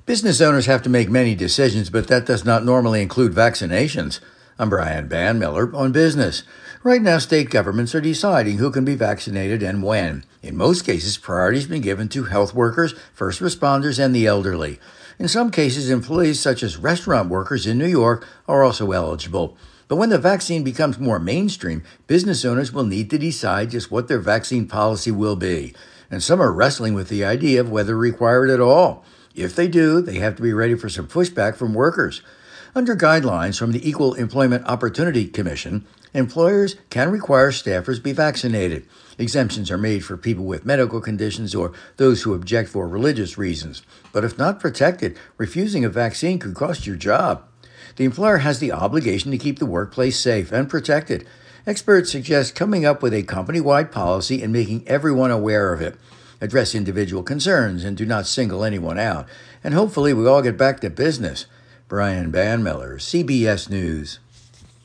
Business owners have to make many decisions, but that does not normally include vaccinations. I'm Brian Banmiller on business. Right now, state governments are deciding who can be vaccinated and when. In most cases, priority has been given to health workers, first responders, and the elderly. In some cases, employees such as restaurant workers in New York are also eligible. But when the vaccine becomes more mainstream, business owners will need to decide just what their vaccine policy will be. And some are wrestling with the idea of whether required at all. If they do, they have to be ready for some pushback from workers. Under guidelines from the Equal Employment Opportunity Commission, employers can require staffers be vaccinated. Exemptions are made for people with medical conditions or those who object for religious reasons. But if not protected, refusing a vaccine could cost your job. The employer has the obligation to keep the workplace safe and protected. Experts suggest coming up with a company-wide policy and making everyone aware of it. Address individual concerns and do not single anyone out. And hopefully we all get back to business. Brian Banmiller, CBS News.